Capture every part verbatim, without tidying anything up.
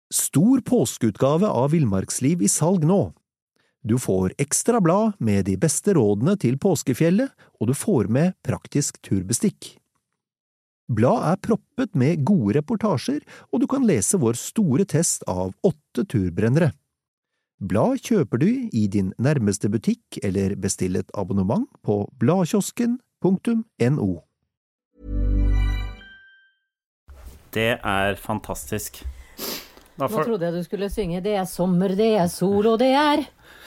Stor påskeutgave av Villmarksliv i salg nå. Du får ekstra blad med de beste rådene til påskefjellet, og du får med praktisk turbestikk. Blad er proppet med gode reportasjer, og du kan lese vår store test av åtte turbrennere. Blad kjøper du i din nærmeste butikk eller bestill et abonnement på bladkiosken punktum no. Det er fantastisk. Nå trodde jeg du skulle synge Det er sommer, det er sol, og det er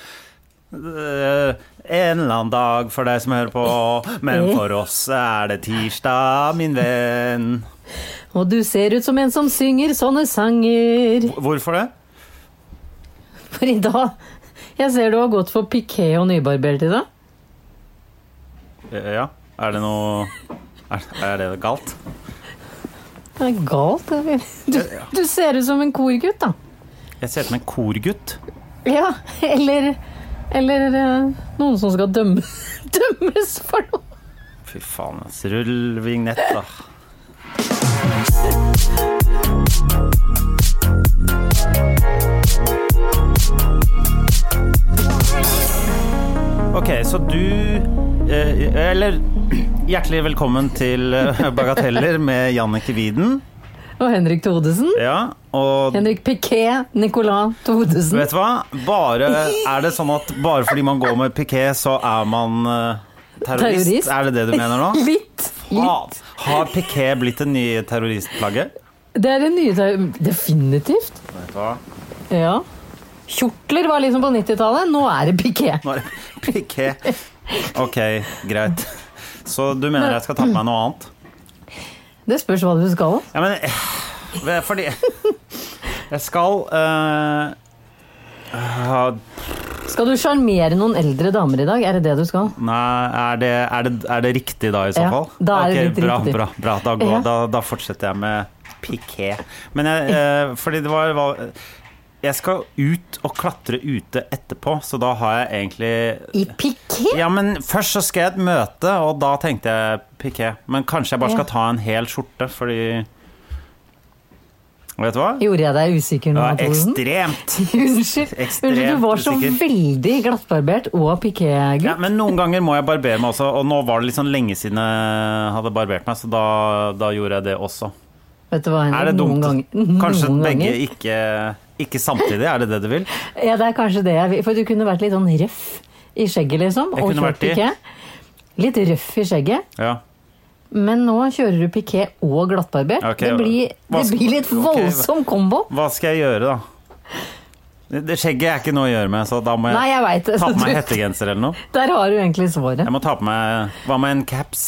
En eller annen dag for deg som hører på, men for oss er det tirsdag, min venn. Og du ser ut som en som synger sånne sanger. Hvorfor det? For i dag, jeg ser du har gått for piké og nybarbert i dag. Ja, er det noe, er, er det galt? Det er galt, du, du ser ut som en korgutt da. Jeg ser ut som en korgutt? Ja, eller... Eller uh, noen som skal dømme, dømmes for noe. Fy faen, rull vignett da. Ok, så du eh, Eller hjertelig velkommen til Bagateller med Jannicke Wieden og Henrik Thodesen. Ja, og Henrik Piqué, Nicolas Thodesen. Vet du hva? Bare, er det sånn at bare fordi man går med piké, så er man uh, terrorist? terrorist? Er det det du mener nå? Litt. litt. Har piké blitt en ny terroristplagge? Det er det nye terrorist... Definitivt. Vet du hva? Ja. Kjortler var liksom på nittitallet, nå er det piké. Nå er det piké. Ok, greit. Så du mener jeg skal ta på meg noe annet? Det spørs hva du skal. Ja, men fordi jeg skal uh, uh, Skal du charmere noen eldre damer i dag? Er det det du skal? Nei, er det, er det, er det riktig da i så fall? Ja, da er det okay, litt bra, riktig. Bra, bra, da, går, Ja. da, da fortsetter jeg med piké. Men jeg, uh, fordi det var, var jeg skal ut og klatre ute etterpå, så da har jeg egentlig... I piké? Ja, men først så skal jeg et møte, og da tenkte jeg piké. Men kanskje jeg bare skal ta en hel skjorte, fordi... Vet du hva? Gjorde jeg deg usikker nå? Ja, ekstremt. Unnskyld. Unnskyld, du var så usikker. veldig glattbarbert og piké-gutt. Ja, men noen ganger må jeg barbere meg også, og nå var det litt sånn lenge siden jeg hadde barbert meg, så da, da gjorde jeg det også. Vet du hva, Henrik? Er det dumt? Noen ganger, kanskje noen begge ganger. ikke, ikke samtidig, er det det du vil? Ja, det er kanskje det jeg vil. For du kunne vært litt sånn røff i skjegget, liksom. Jeg og kunne vært i. piké. Litt røff i skjegget. Ja. Men nå kjører du piké og glattbarbert. Okay, det, blir, hva det skal- blir litt voldsom okay, kombo. Hva skal jeg gjøre da? Det, det skjegget er ikke noe å gjøre med, så da må jeg, Nei, jeg vet det. ta på meg hettegenser eller noe. Der har du egentlig svaret. Jeg må ta på meg, hva med en caps?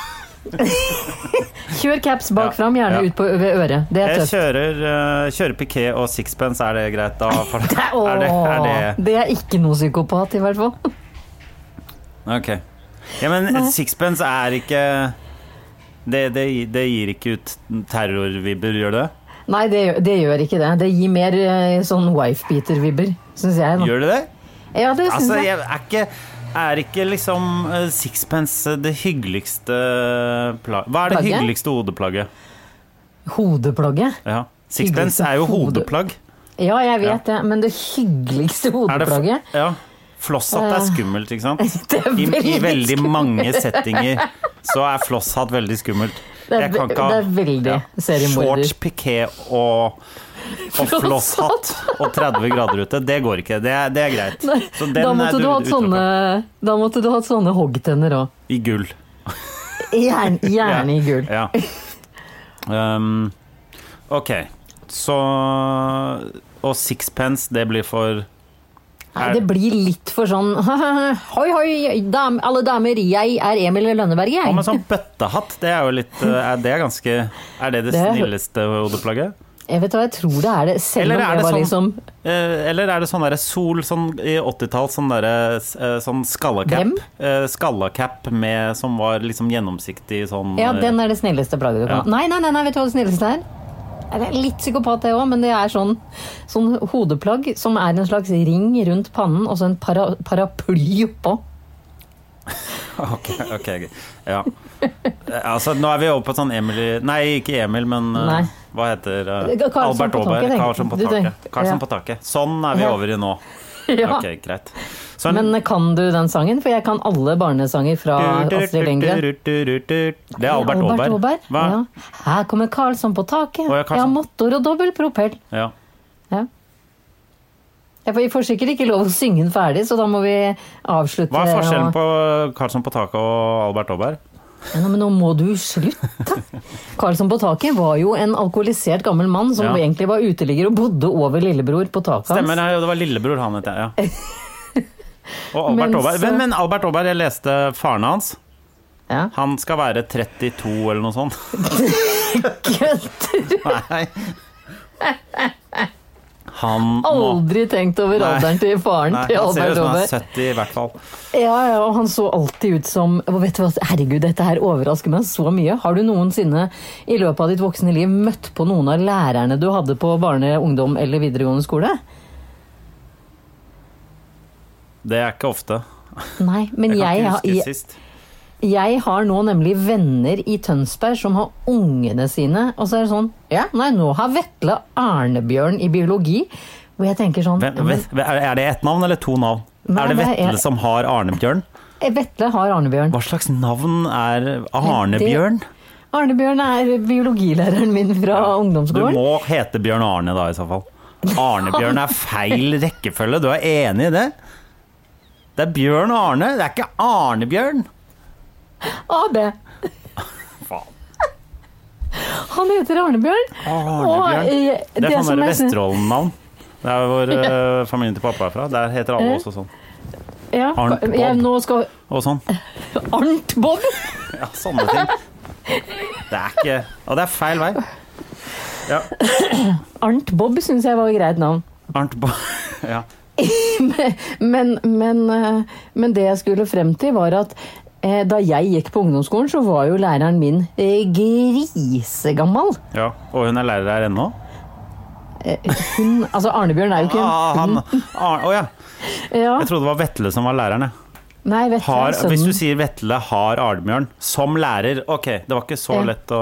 Kjør caps bak Ja, fram, gjerne ja. ut på, ved øret. Det er Jeg tøft. kjører, uh, kjører piké og sixpence, er det greit da? For, Det er, er, det, er det... åh, det er ikke noe psykopat i hvert fall. Ok. Ja, men Nei. sixpence er ikke... Det, det, det gir ikke ut terrorvibber, gjør det? Nei, det, gjør- det gjør ikke det. Det gir mer eh, sånn wife-beater-vibber, synes jeg. Da. Gjør det det? Ja, det synes Altså, jeg. jeg er ikke... Er ikke liksom uh, sixpence det hyggeligste plagget? Hva er det Plagget? hyggeligste hodeplagget? Hodeplagget? Ja. Sixpence er jo Hyggeligste hode- hodeplagg. Ja, jeg vet Ja. det, men det hyggeligste Er det, hodeplagget ja. Flosshatt er Eh, skummelt, ikke sant? det er I, I veldig veldig skummelt. mange settinger så er flosshatt veldig skummelt. Det er, Jeg kan ikke ha- det er veldig seriemorder. Shorts, piké og, og flosshatt og tretti grader ute, det går ikke. Det er, det er greit. Så den Da er måtte du, hatt utelukket. sånne, da måtte du hatt sånne hoggtenner også. I gull. Gjerne, gjerne i gull. Ja. Um, ok, så og sixpence, det blir for Nei, det blir litt for sånn hoi, hoi, dam, alle damer, jeg er Emil Lønneberg, jeg. Ja, men sånn bøttehatt, det er jo litt er det ganske Er det det, Det er- snilleste hodeplagget? Jeg vet hva, jeg tror det er det, selv Eller om er det det var sånn- liksom Eh, Eller er det sånn der sol sånn i åttitall, sånn der eh, sånn skallacap, Hvem? eh, skallacap med som var liksom gjennomsiktig sånn Ja, eh, den er det snilleste plagget du kan Ja. ha. Nei, nei, nei, nei, vet du hva det snilleste er? Det er litt psykopat det også, men det er sånn, sånn hodeplagg som er en slags ring rundt pannen, og så en para, paraply oppå. Ok, ok, ja. Altså, nå er vi over på sånn Emily... Nei, ikke Emil, men uh, hva heter uh, Albert Aaberg? Karlsson på taket. Karlsson på taket. Sånn er vi over i nå. Ja. Ok, greit. Sånn. Men kan du den sangen? For jeg kan alle barnesanger fra Astrid Lindgren. Det er Albert Aaberg. Hva? Ja. Her kommer Karlsson på taket. Å, ja, jeg har motor og dobbelt propell. Ja. Ja. Vi får sikkert ikke lov å synge den ferdig, så da må vi avslutte. Hva er forskjellen på Karlsson på taket og Albert Aaberg? Ja, men nå må du slutte. Karlsson på taket var jo en alkoholisert gammel mann som ja. egentlig var uteligger og bodde over lillebror på taket hans. Stemmer, det var lillebror han het, ja. Og Albert Aaberg. Men, men Albert Aaberg, jeg leste faren hans. Ja. Han skal være trettito eller noe sånt. Kødder du? Nei. Han aldri tenkt over alderen til faren Nei, til Albert Aaberg. Han ser ut som han er sytti i hvert fall. Ja, ja, og han så alltid ut som, vet du hva, herregud, dette her overrasker meg så mye. Har du noensinne i løpet av ditt voksne liv møtt på noen av lærerne du hadde på barne-, ungdom eller videregående skole? Det er ikke ofte. Nei, men jeg, jeg kan ikke huske jeg, sist. Jeg har nå nemlig venner i Tønsberg som har ungene sine, og så er det sånn, ja, nei, nå har Vetle Arnebjørn i biologi, og jeg tenker sånn... Hvem, men, er det ett navn eller to navn? Nei, er det Vetle er, som har Arnebjørn? Vetle har Arnebjørn. Hva slags navn er Arnebjørn? Det, Arnebjørn er biologilæreren min fra ungdomsskolen. Du må hete Bjørn Arne da i så fall. Arnebjørn er feil rekkefølge, du er enig i det? Det er Bjørn Arne, det er ikke Arnebjørn. A B. Faen. Han heter Arnebjørn. Arnebjørn. Jeg, det, det er sånn der Vesterålen-navn. Det er hvor uh, familien til pappa er fra. Der heter alle også sånn. Ja, Arnt Bob. Jeg, nå skal... Og sånn. Arnt Bob? Ja, sånne ting. Det er ikke... Og det er feil vei. Ja. Arnt Bob synes jeg var et greit navn. Arnt Bob, ja. men, men, men det jeg skulle frem til var at da jeg gikk på ungdomsskolen, så var jo læreren min grisegammal. Ja, og hun er lærer her ennå? Hun, altså Arnebjørn er jo ikke ah, han, Arne, oh ja. Ja. Jeg trodde det var Vetle som var læreren. Nei, Vetle har, er sønnen. Hvis du sier Vetle har Arnebjørn som lærer, ok, det var ikke så ja. lett å...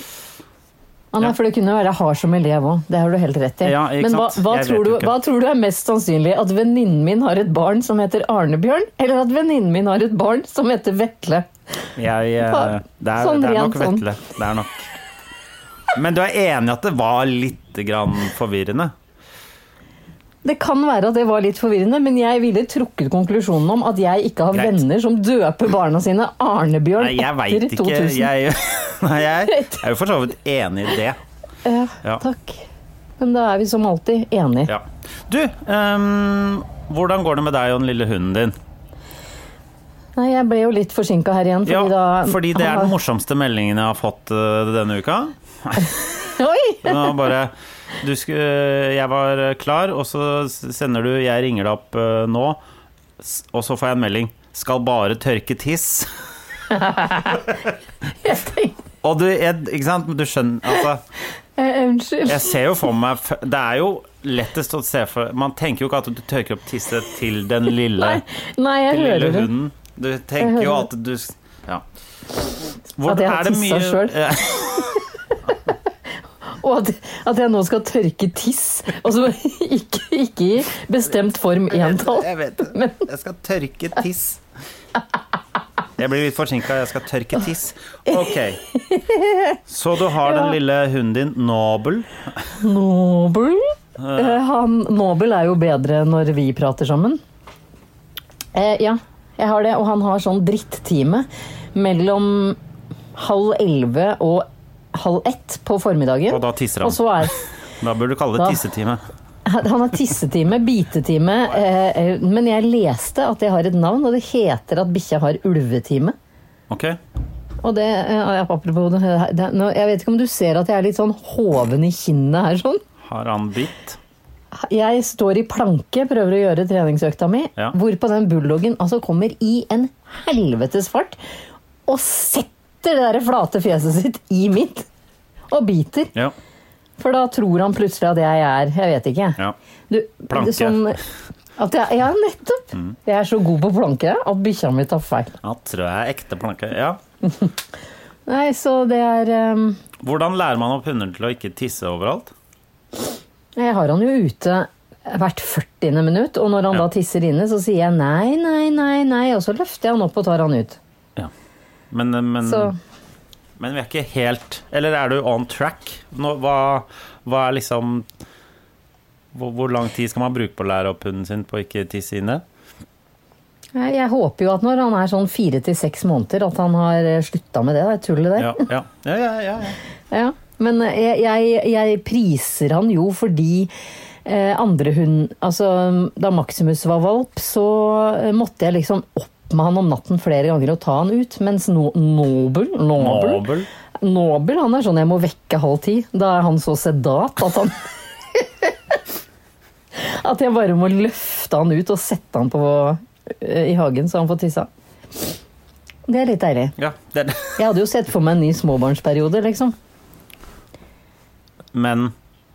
Ah, nei, for det kunne være har som elev også. Det har du helt rett i. Ja, men hva, hva, tror du, hva tror du er mest sannsynlig? At venninnen min har et barn som heter Arnebjørn, eller at venninnen min har et barn som heter Vetle? Jeg, det, er, sånn det er nok sånn. Vetle. Det er nok. Men du er enig at det var litt grann forvirrende? Det kan være at det var litt forvirrende, men jeg ville trukket konklusjonen om at jeg ikke har Greit. venner som døper barna sine Arnebjørn nei, jeg etter to tusen. Jeg, nei, jeg er jo for så vidt enig i det. Ja, ja. Takk. Men da er vi som alltid enige. Ja. Du, um, hvordan går det med deg og den lille hunden din? Nei, jeg ble jo litt forsinket her igjen. Fordi, ja, da, fordi det er den morsomste meldingen jeg har fått uh, denne uka. Oi! Nå bare... Du skulle, jeg var klar, og så sender du, jeg ringer deg opp uh, nå, og så får jeg en melding. Skal bare tørke tiss. Jeg tenkte... Og du, jeg, ikke sant, du skjønner, altså... Unnskyld. Jeg ser jo for meg, det er jo lettest å se for, man tenker jo ikke at du tørker opp tisset til den lille, nei, nei, jeg til hører lille hunden. Du tenker jo at du, ja. Hvor, at jeg har tisset selv. Og at, at jeg nå skal tørke tiss, og så ikke, ikke i bestemt form entall. Jeg vet det, jeg, vet. jeg skal tørke tiss. Jeg blir litt forsinket, jeg skal tørke tiss. Ok, så du har den lille hunden din, Nobel. Nobel? Han, Nobel er jo bedre når vi prater sammen. Eh, ja, jeg har det, og han har sånn drittime mellom halv elleve og halv ett på formiddagen. Og da tisser han. Og så er, da burde du kalle det tissetime. Han har tissetime, bitetime, eh, men jeg leste at jeg har et navn, og det heter at bikkja har ulvetime. Ok. Og det, apropos det, det, jeg vet ikke om du ser at jeg er litt sånn hoven i kinnet her sånn. Har han bitt? Jeg står i planke, prøver å gjøre treningsøkta mi, ja. Hvorpå den bulldoggen altså kommer i en helvetes fart, og setter det der flate fjeset sitt i mitt, og biter. Ja. For da tror han plutselig at jeg er, jeg vet ikke. Ja. Du, planke. Sånn, At jeg, ja, nettopp. Mm. Jeg er så god på planke at bikkja mi tar feil. Ja, tror jeg er ekte planke, ja. Nei, så det er... Um... Hvordan lærer man opp hunder til å ikke tisse overalt? Jeg har han jo ute hvert førtiende minutt, og når han ja. da tisser inne, så sier jeg nei, nei, nei, nei, og så løfter jeg han opp og tar han ut. Ja, men... men... Så... Men vi er ikke helt... Eller er du on track? Nå, hva, hva er liksom... Hvor, hvor lang tid skal man bruke på å lære opp hunden sin på å ikke tisse inne? Jeg håper jo at når han er sånn fire til seks måneder, at han har sluttet med det. Det er tullet det. Ja, ja, ja, ja, ja, ja. ja. Men jeg, jeg, jeg priser han jo fordi eh, andre hund... Altså, da Maximus var valp, så måtte jeg liksom opp med han om natten flere ganger og ta han ut, mens no, Nobel, Nobel, Nobel Nobel, han er sånn jeg må vekke halv ti. Da er han så sedat at han at jeg bare må løfte han ut og sette han på i hagen så han får tissa. Det er litt deilig. Ja, det er det. Jeg hadde jo sett for meg en ny småbarnsperiode, liksom. Men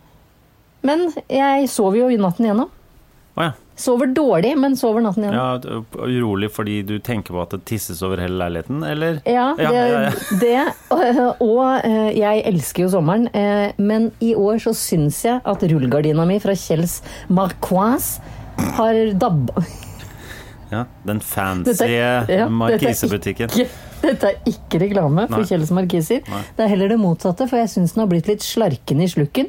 Men jeg sover jo i natten igjennom. Å ja. Sover dårlig, men sover natten igjen. Ja, urolig fordi du tenker på at det tisses over hele leiligheten, eller? Ja, det, ja, ja, ja. det og, og jeg elsker jo sommeren, men i år så synes jeg at rullegardina mi fra Kjells Marquoise har dabba. Ja, den fancy ja, markisebutikken. Dette er ikke, dette er ikke reklame for Nei. Kjells Markiser. Nei. Det er heller det motsatte, for jeg synes den har blitt litt slarken i slukken.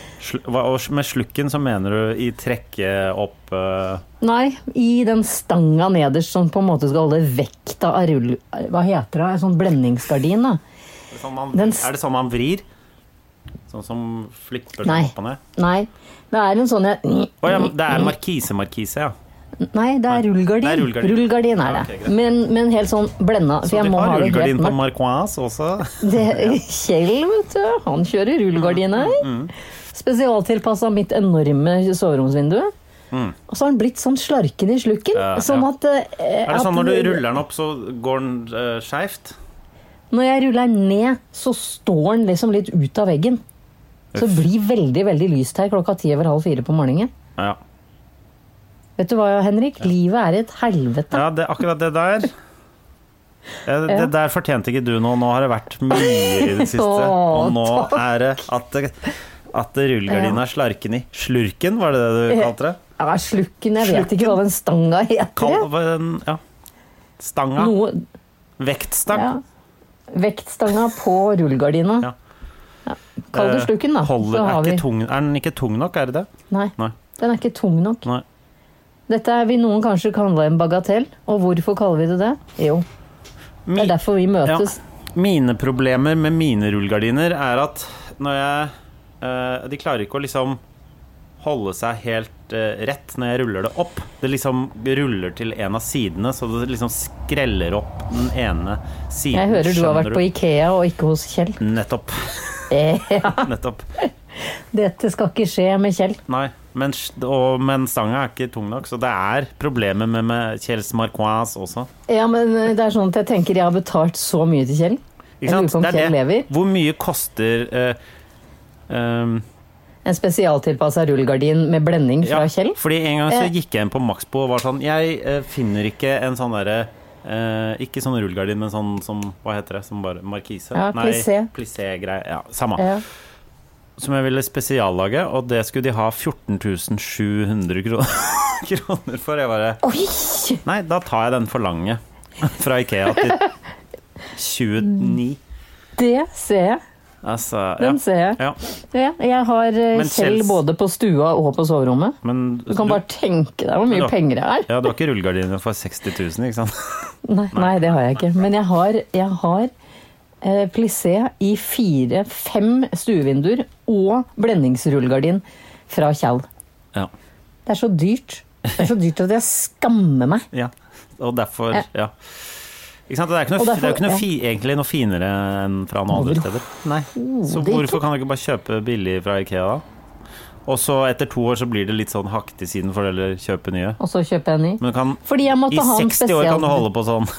Og med slukken så mener du i trekke opp uh... Nei, i den stanga nederst som på en måte skal holde vekta av rull... Hva heter det? En sånn blendingsgardin da. Er det sånn man, den... er det sånn man vrir? Sånn som flipper Nei. opp og ned? Nei, det er en sånn jeg... oh, ja, det er markise-markise, ja. Nei, det er rullegardin. Det er rullegardin. Rullegardin er det. Okay, men, men helt sånn blenda. Så du har rullegardin på Marquoise også? Det, Kjell, vet du, han kjører rullegardiner. Mm, mm. Spesialtilpasset mitt enorme soveromsvindu. Mm. Og så har den blitt sånn slarken i slukken. Ja, sånn ja. at... Eh, er det sånn når du ruller den opp, så går den uh, skjevt? Når jeg ruller den ned, så står den liksom litt ut av veggen. Uff. Så det blir veldig, veldig lyst her klokka ti over halv fire på morgenen. Ja. Vet du hva, Henrik? Ja. Livet er et helvete. Ja, det, akkurat det der. Ja, det, det der fortjente ikke du nå. Nå har det vært mye i det siste. Og nå er det at, det, at rullegardina er slarken i. Slurken, var det det du kalte det? Ja, slukken. Jeg slukken. Vet ikke hva den stanga heter. Kall, ja. Stanga. Noe... Vektstang. Ja. Vektstanga på rullegardina. Ja. Ja. Kall det slukken, da. Holder, er, vi... tung, er den ikke tung nok, er det det? Nei, Nei. Den er ikke tung nok. Nei. Dette vil noen kanskje kalle en bagatell. Og hvorfor kaller vi det det? Jo, det er derfor vi møtes. Ja. Mine problemer med mine rullegardiner er at når jeg uh, de klarer ikke å liksom holde seg helt uh, rett når jeg ruller det opp. Det liksom ruller til en av sidene, så det liksom skreller opp den ene siden. Jeg hører du har vært på IKEA og ikke hos Kjell. Nettopp. Ja. Nettopp. Dette skal ikke skje med Kjell. Nei, men, og, men stanga er ikke tung nok, så det er problemer med, med Kjells Marquoise også. Ja, men det er sånn at jeg tenker jeg har betalt så mye til Kjell. Ikke sant? Det er det. Hvor mye koster uh, um, en spesialtilpasset rullegardin med blending fra ja, Kjell? Fordi en gang så gikk jeg inn på Maxbo og var sånn, jeg uh, finner ikke en sånn derre Uh, ikke sånn rullegardin, men sånn som, hva heter det, som bare markise? Ja, plissé. Nei, plissé-greier, ja, samme. Ja. Som jeg ville spesiallage, og det skulle de ha fjorten tusen sju hundre kroner for. Jeg bare, Oi! Nei, da tar jeg den for lange fra IKEA til tjueni. Det ser jeg. Altså, den ja. ser jeg. Ja. Ja, jeg har men Kjell selv... både på stua og på soverommet. Men, du kan du... bare tenke deg hvor mye har... penger det er. Ja, du har ikke rullegardiner for seksti tusen, ikke sant? Nei, nei, det har jeg ikke. Men jeg har, jeg har eh, plissé i fire, fem stuevinduer og blendingsrullegardin fra Kjell. Ja. Det er så dyrt. Det er så dyrt at jeg skammer meg. Ja, og derfor, ja. ja. Ikke sant? Det er ikke noe, derfor, det er ikke noe fi, egentlig noe finere enn fra noen andre steder. Nei. Så hvorfor kan du ikke bare kjøpe billig fra IKEA da? Og så etter to år så blir det litt sånn hakket i siden for å kjøpe nye. Og så kjøper jeg ny. Men kan, fordi jeg måtte i ha en seksti år kan du holde på sånn.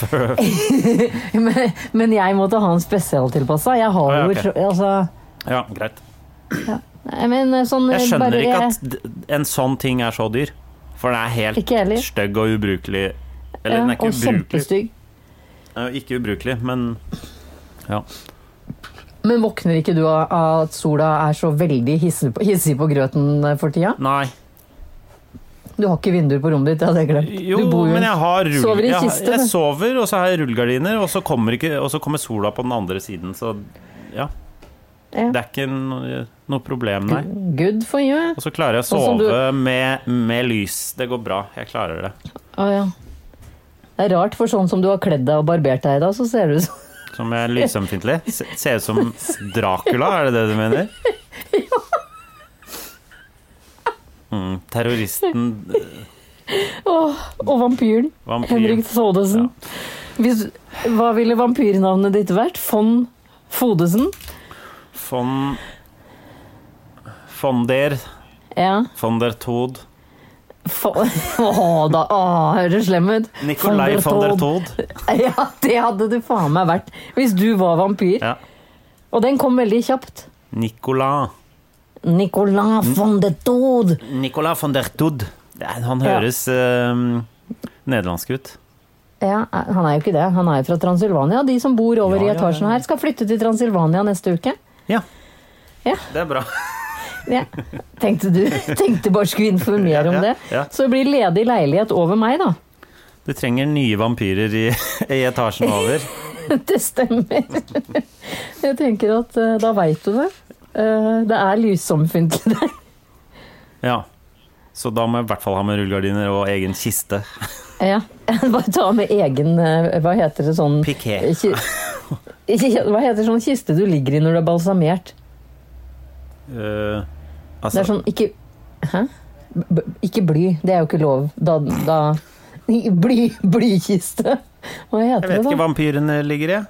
men, men jeg måtte ha en spesialtilpasset. Jeg har jo... Ah, ja, okay. altså, ja, greit. Ja. Men, sånn, jeg skjønner bare, ikke at en sånn ting er så dyr. For den er helt stygg og ubrukelig. Eller ja, den er ikke og ubrukelig. Kjempestygg. Ikke ubrukelig, men ja. Men våkner ikke du av at sola er så veldig hissig på, hissig på grøten for tida? Nei. Du har ikke vinduer på rommet ditt, ja, det er glemt. Jo, men jeg har rull... sover i kiste. Jeg, jeg sover, og så har jeg rullgardiner, og så kommer, ikke, og så kommer sola på den andre siden, så ja. Ja. Det er ikke noe, noe problem, nei. Good for you. Og så klarer jeg å sove du... med, med lys. Det går bra, jeg klarer det. Å ja. Det er rart, for sånn som du har kledd deg og barbert deg da, så ser du ut som... Som er lysømfintlig? Ser ut som Dracula, er det det du mener? Ja. Mm, terroristen... Åh, og vampyren. Vampyr. Henrik Thodesen. Ja. Hvis, hva ville vampyrnavnet ditt vært? Von Fodesen? Von... Von der... Ja. Von der Tod... Åh, da, åh, høres slem ut. Nikolai von der Tod. Ja, det hadde du faen meg vært hvis du var vampyr. Ja. Og den kom veldig kjapt. Nicolas. Nicolas von der Tod. Nicolas von der Tod. Han høres ja. uh, nederlandsk ut. Ja, han er jo ikke det. Han er jo fra Transylvania. De som bor over ja, i etasjen her skal flytte til Transylvania neste uke. Ja, ja. Det er bra. Ja. Tenkte du tenkte bare skulle informere om det. Ja, ja. Så det blir ledig leilighet over meg, da. Du trenger nye vampyrer i, i etasjen over. Det stemmer. Jeg tenker at uh, da vet du det. Uh, det er lysomfintlig der. Ja. Så da må jeg i hvert fall ha med rullgardiner og egen kiste. Ja. Bare ta med egen uh, hva heter det sånn Piké. Hva heter sånn kiste du ligger i når du er balsamert? Uh, altså. Det er sånn, ikke Hæ? B ikke bly, det er jo ikke lov. Da, da Bly, blykiste. Hva heter det da? Jeg vet ikke hva vampyrene ligger i.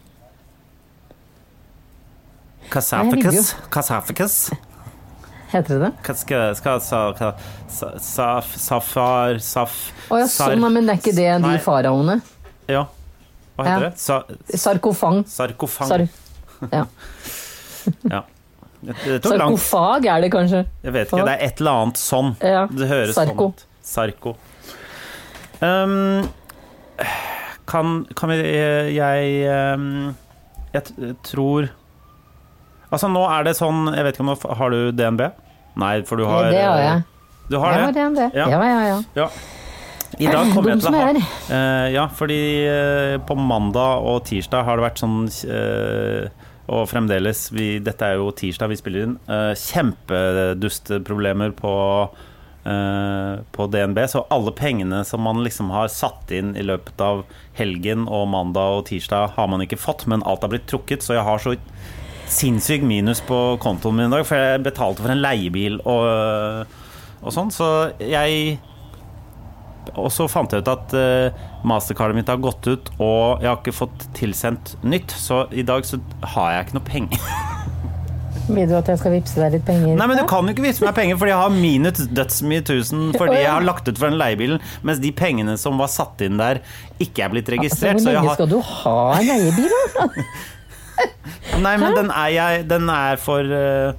Kassaficus. Kassaficus. Heter det det? Skal, skal, skal, saf, safar, saf... Å ja, sånn, men det er ikke det de nei. Faraoene? Ja. Hva heter ja. det? Sa Sarkofang. Sarkofang. Sar ja. Ja. Sarkofag er det kanskje? Jeg vet ikke, det er et eller annet sånn. Ja. Det høres Sarko. sånn ut. Sarko. Um, kan, kan vi Jeg um, Jeg tror Altså nå er det sånn Jeg vet ikke om du har du D N B? Nei, for du har Det har jeg. Du har jeg det? Har D N B. Ja, ja, ja. ja. I dag kommer jeg til å ha uh, Ja, fordi uh, på mandag og tirsdag har det vært sånn uh, og fremdeles, vi, dette er jo tirsdag vi spiller inn, uh, kjempedusteproblemer på, uh, på D N B, så alle pengene som man liksom har satt inn i løpet av helgen og mandag og tirsdag har man ikke fått, men alt har blitt trukket, så jeg har så sinnssykt minus på kontoen min i dag, for jeg betalte for en leiebil og, og sånn, så jeg... Og så fant jeg ut at uh, mastercardet mitt har gått ut, og jeg har ikke fått tilsendt nytt, så i dag så har jeg ikke noe penger. Vil du at jeg skal vipse deg litt penger? Nei, men du kan jo ikke vipse meg penger, fordi jeg har minus dødsmye tusen, fordi jeg har lagt ut for den leiebilen, mens de pengene som var satt inn der ikke er blitt registrert. Altså, hvor lenge har... skal du ha en leiebil da? Nei, men den er, jeg, den er for... Uh,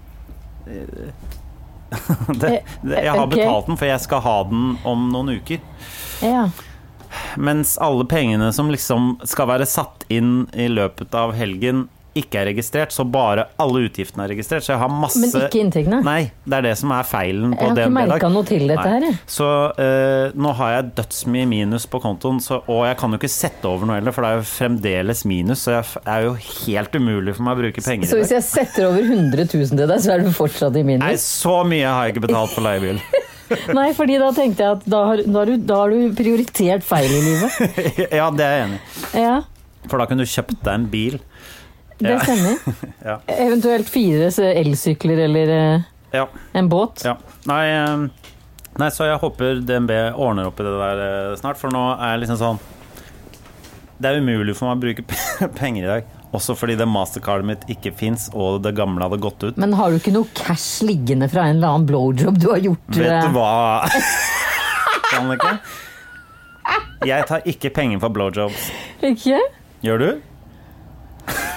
det, det, jeg har betalt den, for jeg skal ha den om noen uker. Ja. Mens alle pengene som liksom skal være satt inn i løpet av helgen ikke er registrert, så bare alle utgiftene er registrert, så jeg har masse... Men ikke inntektene? Nei, det er det som er feilen på D N B-dag. Jeg har ikke merket noe til dette her. Så uh, nå har jeg dødsmye minus på kontoen, så, og jeg kan jo ikke sette over noe heller, for det er jo fremdeles minus, så det er jo helt umulig for meg å bruke penger i dag. Så hvis jeg setter over hundre tusen til deg, så er du fortsatt i minus? Nei, så mye har jeg ikke betalt for leiebil. Nei, fordi da tenkte jeg at da har, da har, du, da har du prioritert feil i livet. Ja, det er jeg enig i. Ja. For da kunne du kjøpt deg en bil. Det ja. stemmer. Ja. Eventuelt fire elsykler eller ja. en båt. Ja. Nei, nei, så jeg håper D N B ordner opp i det der snart, for nå er jeg liksom sånn det er umulig for meg å bruke penger i dag, også fordi det mastercardet mitt ikke finnes, og det gamle hadde gått ut. Men har du ikke noe cash liggende fra en eller annen blowjob du har gjort? Vet du hva? Kan det ikke? Jeg tar ikke penger for blowjobs. Ikke? Gjør du?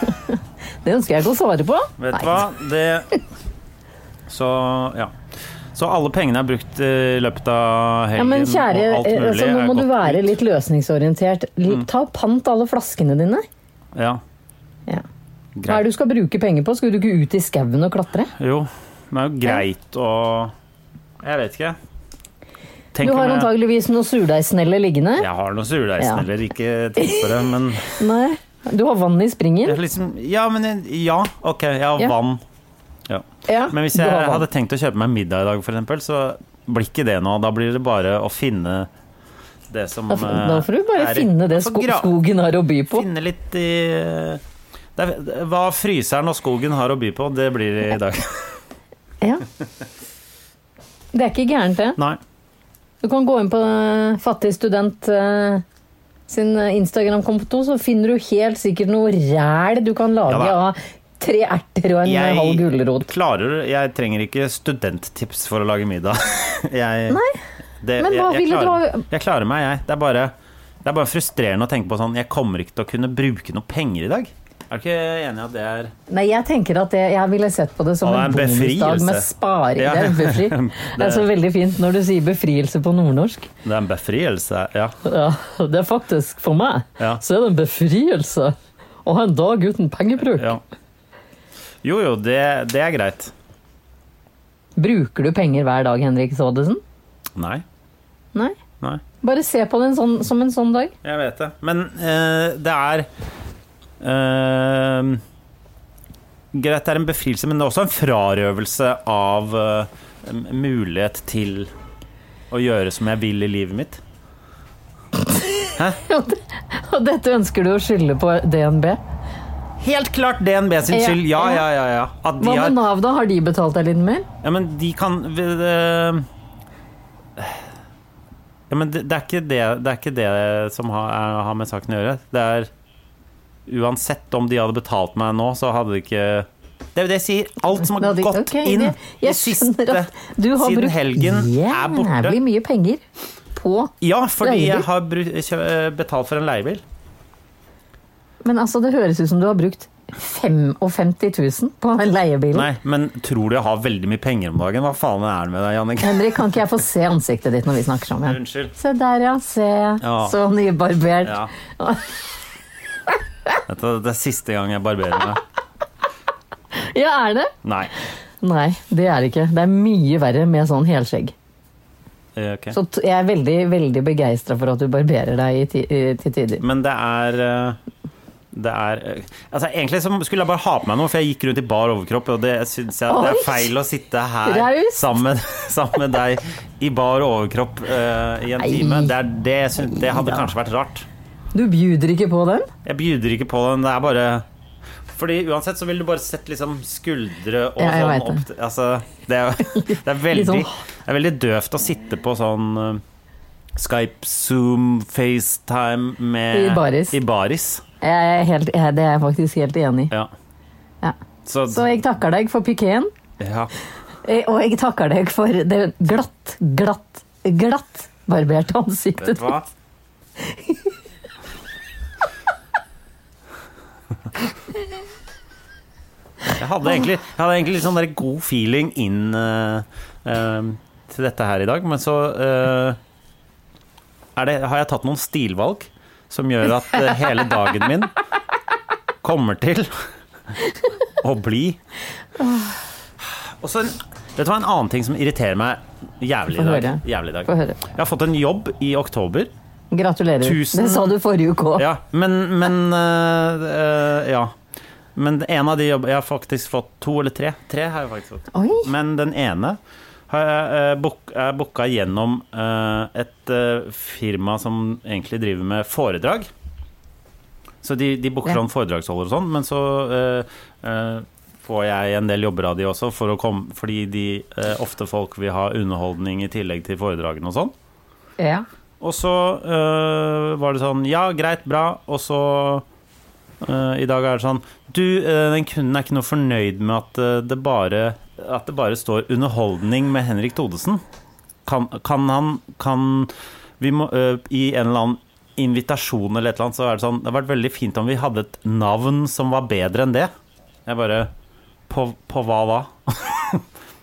Det ønsker jeg ikke å svare på. Vet du hva? Det... Så, ja. Så alle pengene er brukt i løpet av helgen, Ja, men kjære, og alt mulig altså, nå er må du gått være ut. litt løsningsorientert. Mm. Ta pant alle flaskene dine. Ja, Ja. Hva er greit. det du skal bruke penger på? Skal du ikke ut i skauen og klatre? Jo, det er jo greit å... Jeg vet ikke. Tenk Du har om jeg... antageligvis noe surdeigsnelle liggende. Jeg har noe surdeigsneller, ikke tenk på det, men... Nei, du har vann i springen. Jeg liksom, ja, men jeg- ja, ok, jeg har Ja. vann. Ja. Ja, Men hvis du jeg har vann. hadde tenkt å kjøpe meg middag i dag, for eksempel, så blir ikke det nå. Da blir det bare å finne det som... Da, da får du bare er i- finne det få sko gra- skogen har å by på. Finne litt i... Det er, hva fryseren og skogen har å by på, det blir det i dag. Ja. Det er ikke gærent, det. Nei. Du kan gå inn på eh, Fattig student eh, sin Instagram-konto, så finner du helt sikkert noe ræl du kan lage Ja da. av tre erter og en Jeg halv gulrot. klarer, jeg trenger ikke studenttips for å lage middag. Jeg, Nei, det, men hva jeg, jeg, ville du klarer, ha- jeg klarer meg, jeg. Det er bare, det er bare frustrerende å tenke på sånn, jeg kommer ikke til å kunne bruke noe penger i dag. Er du ikke enig i at det er... Nei, jeg tenker at det, jeg ville sett på det som Å, det er en en bonusdag befrielse. med sparing. Ja. Det er en befri. Det er så veldig fint når du sier befrielse på nordnorsk. Det er en befrielse, ja. Ja, det er faktisk for meg. Ja. Så er det en befrielse å ha en dag uten pengebruk. ja. Jo, jo, det, det er greit. Bruker du penger hver dag, Henrik Thodesen? Nei, Nei? nei. Bare se på det en sånn, som en sånn dag. Jeg vet det. Men eh, det er eh, greit, det er en befrielse, men det er også en frarøvelse av eh, mulighet til å gjøre som jeg vil i livet mitt. Og dette ønsker du å skylde på D N B? Helt klart D N B sin Ja, skyld. Ja, ja, ja, ja. At de Hva har, med Nav, da? Har de betalt deg litt mer? ja, men de kan eh, Ja, men det, det, er ikke det, det er ikke det som har, er, har med saken å gjøre. Det er uansett om de hadde betalt meg nå, så hadde det ikke... Det er jo det jeg sier. Alt som har Da de- gått ok, inn det- det jeg skjønner siste at du har siden brukt helgen er borte. jævlig mye penger på Ja, fordi leiebil. jeg har bru- kjø- betalt for en leiebil. Men altså, det høres ut som du har brukt femtifem tusen på den leiebilen. Nei, men tror du jeg har veldig mye penger om dagen? Hva faen er det med deg, Jannik? Henrik, kan ikke jeg få se ansiktet ditt når vi snakker sammen? Unnskyld. Se der, ja. Se. Ja. Så nybarbert. Ja. Dette det er siste gang jeg barberer meg. Ja, er det? Nei. Nei, det er det ikke. Det er mye verre med sånn helskjegg. Eh, ok. Så t- jeg er veldig, veldig begeistra for at du barberer deg i ti i- til tider. Men det er eh, Det er eh, Altså, egentlig så skulle jeg bare ha på meg noe, for jeg gikk rundt i bar overkropp, og det syns jeg det Oi! er feil å sitte her Raust! sammen med, sammen med deg i bar overkropp eh, i en Nei. time. Det, er, det, syns- det hadde Ja. kanskje vært rart. Du bjuder ikke på den? Jeg bjuder ikke på den, det er bare fordi uansett så vil du bare sette liksom skuldre og Ja, jeg sånn vet opp det. til- Altså, det er, det er veldig Litt sånn- Det er veldig døvt å sitte på sånn eh, Skype, Zoom, FaceTime med I baris. I baris. Jeg er helt, jeg, det er jeg faktisk helt enig i. Ja. Ja. Så, Så jeg takker deg for pikeen, ja. eh, og jeg takker deg for det glatt, glatt, glatt barberte ansiktet Vet du hva? Jeg hadde egentlig, jeg hadde egentlig litt sånn der god feeling inn eh, eh, til dette her i dag, men så eh, er det, har jeg tatt noen stilvalg som gjør at eh, hele dagen min kommer til å bli. Og så en- vet du hva, en annen ting som irriterer meg jævlig i Få dag, høre. jævlig i dag. Få høre. Jeg har fått en jobb i oktober. Gratulerer. Tusen- Det sa du forrige uke òg. Ja, men, men øh, øh, ja. Men en av de jobb, jeg har faktisk fått to eller tre. Tre har jeg faktisk fått. Oi. Men den ene har jeg øh, book, er booka gjennom øh, et øh, firma som egentlig driver med foredrag. Så de, de booker Ja. sånn foredragsholder og sånn, men så øh, øh, får jeg en del jobber av de også, for å komme, fordi de øh, ofte folk vil ha underholdning i tillegg til foredragene og sånn. Ja. Og så øh, var det sånn, ja, greit, bra. Og så øh, i dag er det sånn, du, øh, den kunden er ikke noe fornøyd med at, øh, det, bare, at det bare står underholdning med Henrik Thodesen. Kan, kan han, kan vi må, øh, i en eller annen invitasjon eller et eller annet, så er det sånn, det hadde vært veldig fint om vi hadde et navn som var bedre enn det. Jeg bare, på, på hva da?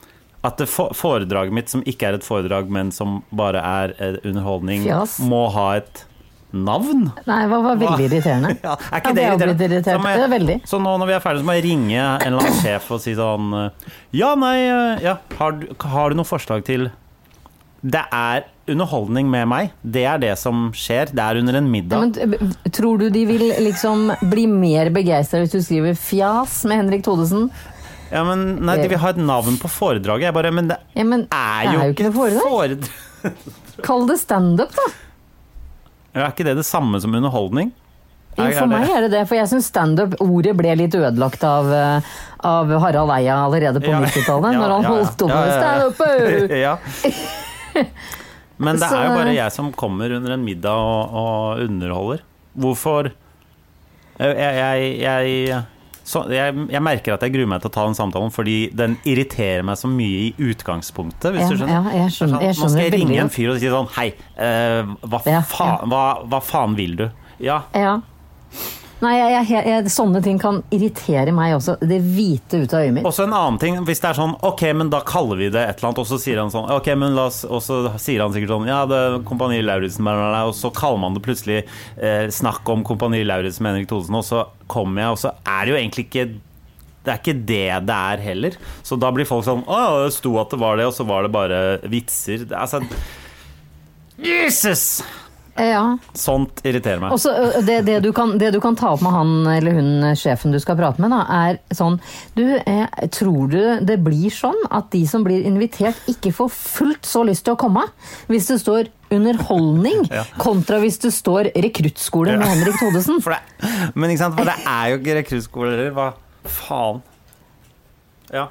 At det foredraget mitt, som ikke er et foredrag, men som bare er underholdning, Fjas. må ha et navn? Nei, det var veldig irriterende. Ja, er ikke Ja, det jeg har blitt irriterende? irritert. Så må jeg- Det er veldig. Så nå når vi er ferdige, så må jeg ringe en eller annen sjef og si sånn Ja, nei, ja, har, du, har du noe forslag til Det er underholdning med meg. Det er det som skjer. Det er under en Ja, middag. men, tror du de vil liksom bli mer begeistret hvis du skriver fjas med Henrik Thodesen? Ja, men nei, de vil ha et navn på foredraget. Jeg bare, men det Ja, men er jo ikke et noe foredrag. Kall det stand-up, da. Er ikke det det samme som underholdning? Jo, for meg er det det, for jeg synes stand-up, ordet ble litt ødelagt av, eh, av Harald Eia allerede på Ja. nittitallet, Ja, når han ja, ja. holdt opp Ja, med ja, ja. stand-up. Ja. Men det Så- er jo bare jeg som kommer under en middag og, og underholder. Hvorfor Jeg, jeg, jeg, så, jeg, jeg merker at jeg gruer meg til å ta den samtalen, fordi den irriterer meg så mye i utgangspunktet, hvis Ja, du skjønner. ja, jeg skjønner- jeg Nå skal skjønner jeg veldig ringe en godt. fyr og si sånn Hei, eh, hva, Ja, faen, hva, hva faen vil du? Ja, Ja. Nei, jeg, jeg, jeg, sånne ting kan irritere meg også. Det hvite ut av øyet mitt. også en annen ting, hvis det er sånn Ok, men da kaller vi det et eller annet, og så sier han sånn Ok, men la oss, og så sier han sikkert sånn Ja, det er Kompani Lauritzen, og så kaller man det plutselig eh, snakk om Kompani Lauritzen med Henrik Thodesen, og så kommer jeg, og så er det jo egentlig ikke det er ikke det det er heller. Så da blir folk sånn Å, det sto at det var det, og så var det bare vitser. Det, altså Jesus! Ja. Sånt irriterer meg. Også, ø, det, det, du kan, det du kan ta opp med han eller hun sjefen du skal prate med, da, er sånn Du, eh, tror du det blir sånn at de som blir invitert, ikke får fullt så lyst til å komme? Hvis det står underholdning, Ja. kontra hvis det står rekruttskole med Henrik Thodesen? For det, men ikke sant, for det er jo ikke rekruttskoler, hva faen? Ja.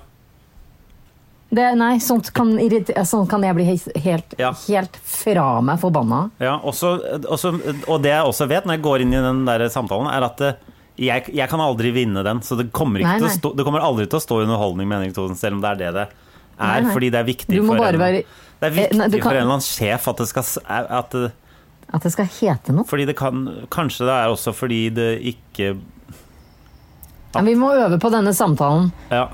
Det, nei, sånt kan, irrite- sånn kan jeg bli he- helt, Ja. helt fra meg forbanna. Ja, også, også, og det jeg også vet når jeg går inn i den der samtalen, er at det, jeg, jeg kan aldri vinne den, så det kommer, ikke Nei, til å nei. stå, det kommer aldri til å stå underholdning med Henrik Thodesen, selv om det er det det er, Nei, nei. fordi det er viktig Du må for bare en, være- det er viktig Eh, nei, du kan- for en eller annen sjef at det skal s- at det, At det skal hete noe. fordi det kan, kanskje det er også fordi det ikke Ja, vi må øve på denne samtalen. ja,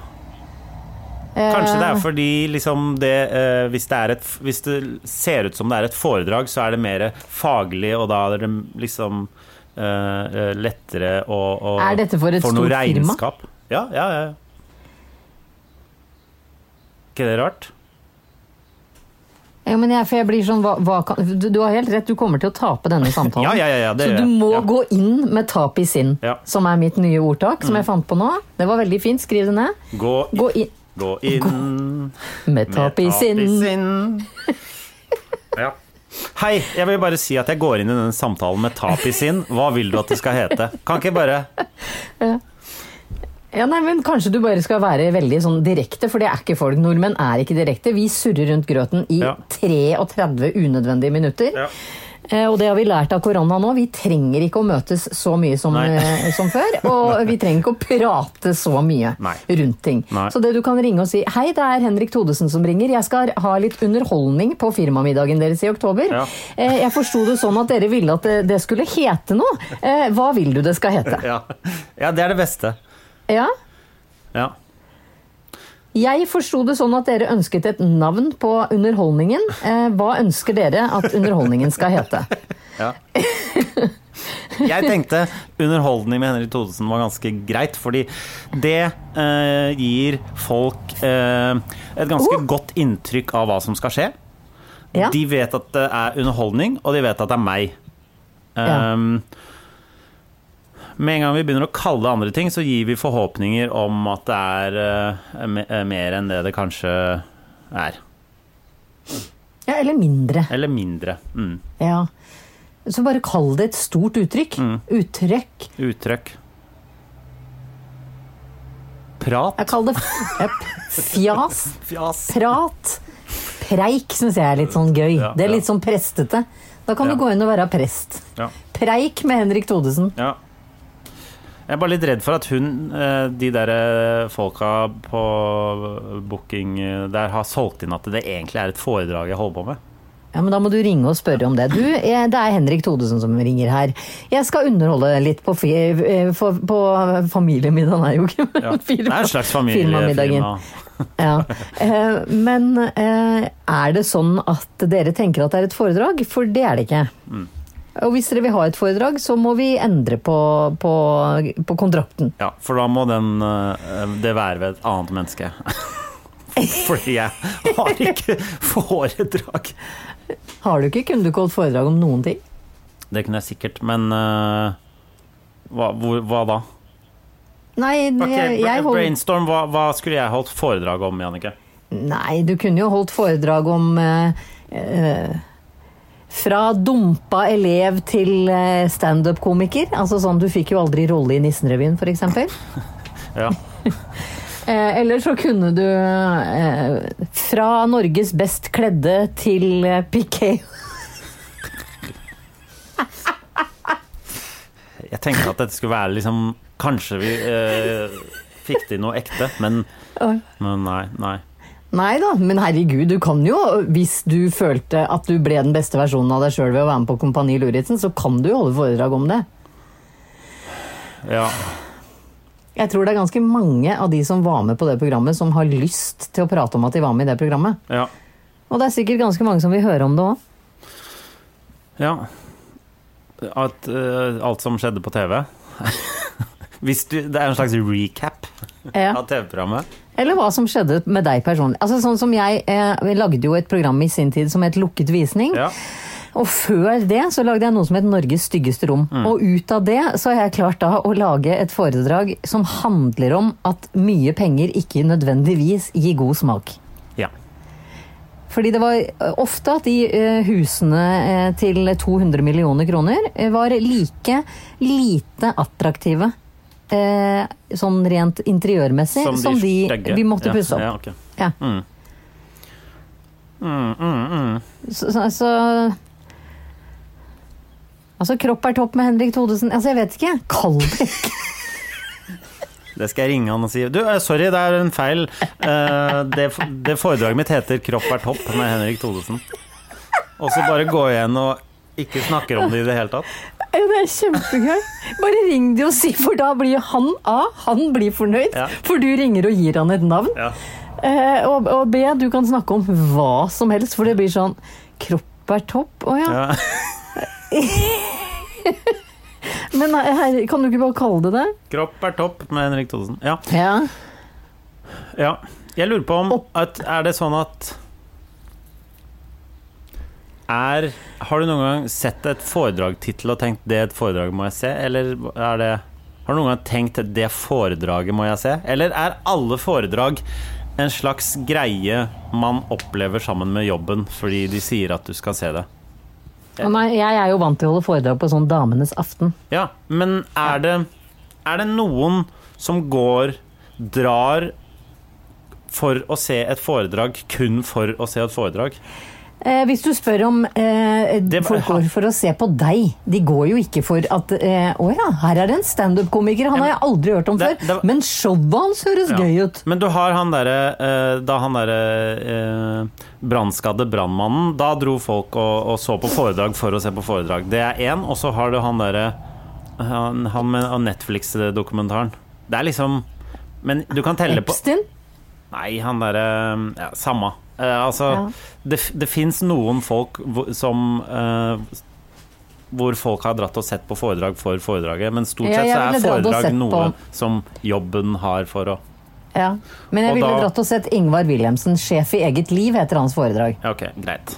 Eh, kanskje det er fordi liksom det, eh, hvis, det er et, hvis det ser ut som det er et foredrag, så er det mer faglig, og da er det liksom eh, eh, lettere å, å Er dette for et noe stort firma? regnskap. Ja, ja, ja. Ikke det rart? Ja, men jeg, for jeg blir sånn, hva, hva kan, du, du har helt rett, du kommer til å tape denne samtalen. Ja, ja, ja, ja, det så gjør du jeg. må Ja. gå inn med tap i sinn, Ja. som er mitt nye ordtak, som jeg fant på nå. Det var veldig fint, skriv det ned. Gå, i- Gå inn gå inn med tap i sinn. sinn. Ja. Hei, jeg vil bare si at jeg går inn i denne samtalen med tap i sinn. Hva vil du at det skal hete? Kan ikke bare Ja, nei, men kanskje du bare skal være veldig sånn direkte, for det er ikke folk. Nordmenn er ikke direkte. Vi surrer rundt grøten i Ja. treogtretti unødvendige minutter. Ja. Eh, Og det har vi lært av korona nå. Vi trenger ikke å møtes så mye som, Nei. eh, som før. Og vi trenger ikke å prate så mye Nei. rundt ting. Nei. Så det du kan ringe og si Hei, det er Henrik Thodesen som ringer. Jeg skal ha litt underholdning på firmamiddagen deres i oktober. Ja. Eh, Jeg forsto det sånn at dere ville at det, det skulle hete noe. Eh, Hva vil du det skal hete? Ja. ja, det er det beste. Ja? Ja. Jeg forsto det sånn at dere ønsket et navn på underholdningen. Eh, Hva ønsker dere at underholdningen skal hete? Ja. Jeg tenkte underholdning med Henrik Thodesen var ganske greit, fordi det eh, gir folk eh, et ganske Oh. godt inntrykk av hva som skal skje. Ja. De vet at det er underholdning, og de vet at det er meg. Ja. Um, med en gang vi begynner å kalle det andre ting, så gir vi forhåpninger om at det er eh, me- eh, mer enn det det kanskje er. Ja, eller mindre. Eller mindre. Mm. Ja. Så bare kall det et stort uttrykk. Mm. Uttrykk. Uttrykk. Prat. Jeg kaller det f- ja, fjas. Fjas. Prat. Preik syns jeg er litt sånn gøy. Ja, Det er ja. litt sånn prestete. Da kan Ja. du gå inn og være prest. Ja. Preik med Henrik Thodesen. Ja. Jeg er bare litt redd for at hun, eh, de der eh, folka på booking eh, der har solgt inn at det egentlig er et foredrag jeg holder på med. Ja, men da må du ringe og spørre om det. Du, jeg, det er Henrik Thodesen som ringer her. Jeg skal underholde litt på, fi, på, på familiemiddagen, er jo ikke ja. Det er en slags familiefirma. Ja. Men er det sånn at dere tenker at det er et foredrag? For det er det ikke. Mm. Og hvis dere vil ha et foredrag, så må vi endre på, på, på kontrakten. Ja, for da må den, det være ved et annet menneske. Fordi jeg har ikke foredrag. Har du ikke? Kunne du ikke holdt foredrag om noen ting? Det kunne jeg sikkert, men uh, hva, hvor, hva da? Nei, okay, jeg, jeg hold... Brainstorm, hva, hva skulle jeg holdt foredrag om, Jannicke? Nei, du kunne jo holdt foredrag om uh, uh, fra dumpa elev til uh, stand-up-komiker. Altså sånn, du fikk jo aldri rolle i Nissenrevyen, for eksempel. Ja. Eh, eller så kunne du eh, fra Norges best kledde til eh, Piquet. Jeg tenkte at dette skulle være liksom, kanskje vi eh, fikk til noe ekte, men, men nei, nei. Nei da, men herregud, du kan jo, hvis du følte at du ble den beste versjonen av deg selv ved å være med på Kompani Luritzen, så kan du jo holde foredrag om det. Ja. Jeg tror det er ganske mange av de som var med på det programmet som har lyst til å prate om at de var med i det programmet. Ja. Og det er sikkert ganske mange som vil høre om det også. Ja. At uh, alt som skjedde på T V. Hvis du, det er en slags recap ja. Av T V-programmet. Eller hva som skjedde med deg personlig. Altså sånn som jeg eh, lagde jo et program i sin tid som het Lukket visning. Ja. Og før det så lagde jeg noe som het Norges styggeste rom. Mm. Og ut av det så har jeg klart da å lage et foredrag som handler om at mye penger ikke nødvendigvis gir god smak. Ja. Fordi det var ofte at de husene til to hundre millioner kroner var like lite attraktive sånn rent interiørmessig som de, som de vi måtte pusse opp. Ja, okay. Ja. Mm. Mm, mm, mm. Så, så, så Altså, kropp er topp med Henrik Thodesen. Altså, jeg vet ikke. Kalbekk. Det skal jeg ringe han og si. Du, sorry, det er en feil. Uh, det, det foredraget mitt heter Kropp er topp med Henrik Thodesen. Og så bare gå igjen og ikke snakker om det i det hele tatt. Ja, det er kjempegøy. Bare ring de og si, for da blir han A, han blir fornøyd. Ja. For du ringer og gir han et navn. Ja. Uh, og, og B, du kan snakke om hva som helst, for det blir sånn, kropp er topp. Å ja. Ja. Men her, kan du ikke bare kalle det det? Kropp er topp med Henrik Thodesen. Ja. Ja. Ja. Jeg lurer på om at, er det sånn at er, har du noen gang sett et foredragtittel og tenkt det er et foredrag må jeg se, eller er det, har du noen gang tenkt det foredraget må jeg se, eller er alle foredrag en slags greie man opplever sammen med jobben fordi de sier at du skal se det? Nei, jeg er jo vant til å holde foredrag på sånn damenes aften. Ja, men er det, er det noen som går, drar for å se et foredrag kun for å se et foredrag? Eh, hvis du spør om eh, det, folk går for å se på deg. De går jo ikke for at eh, å ja, her er det en stand-up-komiker. Han har jeg aldri hørt om det, før. Det, men showet hans høres ja. Gøy ut. Men du har han derre eh, da han derre eh, brannskadde brannmannen. Da dro folk og, og så på foredrag for å se på foredrag. Det er én, og så har du han derre han, han med Netflix-dokumentaren. Det er liksom men du kan telle på Epstein? Nei, han derre ja, samme. Uh, altså, ja. det, det finnes noen folk hvor, som uh, hvor folk har dratt og sett på foredrag for foredraget, men stort sett ja, så er foredrag noe på. Som jobben har for å ja, men jeg og ville da, dratt og sett Ingvar Wilhelmsen, sjef i eget liv heter hans foredrag. Ok, greit.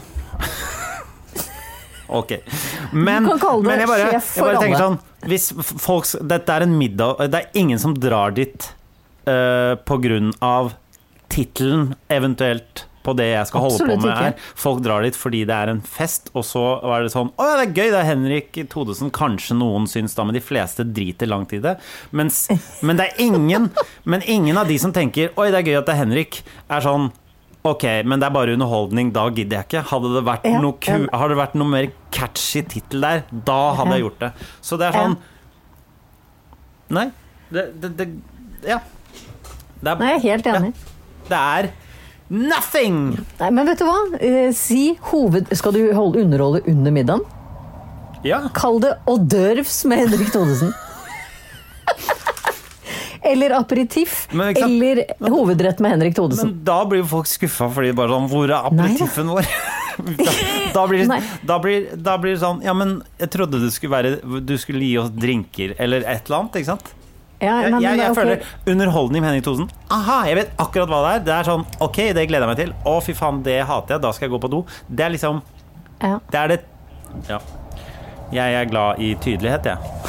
Ok, men, du kan kalle det men jeg bare, sjef for jeg bare tenker alle. Sånn, hvis folk, dette er en middag, det er ingen som drar dit uh, på grunn av titelen eventuelt på det jeg skal Absolutt holde på med ikke. her. Folk drar dit fordi det er en fest, og så var det sånn, åja, det er gøy, det er Henrik Thodesen, kanskje noen syns da, men de fleste driter langt i det. Mens, men det er ingen, men ingen av de som tenker, oi, det er gøy at det er Henrik, er sånn, ok, men det er bare underholdning, da gidder jeg ikke. Hadde det vært ja, noe ku- ja. hadde det vært noe mer catchy titel der, da hadde jeg gjort det. Så det er sånn, nei, det, det, det ja. Det er, nei, jeg er helt enig. Ja. Det er Nothing! Nei, men vet du hva? Eh, si hoved... Skal du holde underholde under middagen? Ja. Kall det hors d'oeuvres med Henrik Thodesen. Eller aperitif, Men, ikke sant? eller hovedrett med Henrik Thodesen. Men da blir jo folk skuffet, fordi bare sånn, hvor er aperitiffen vår? da, da, blir, Nei. da, blir, da blir det sånn, ja, men jeg trodde du skulle, være, du skulle gi oss drinker, eller et eller annet, ikke sant? Ja, Jeg, nei, men jeg, jeg ok. føler underholdning med Henrik Thodesen. Aha, jeg vet akkurat hva det er. Det er sånn, ok, det gleder jeg meg til. Å, fy faen, det hater jeg, da skal jeg gå på do. Det er liksom, Ja. det er det, ja. Jeg er glad i tydelighet, jeg.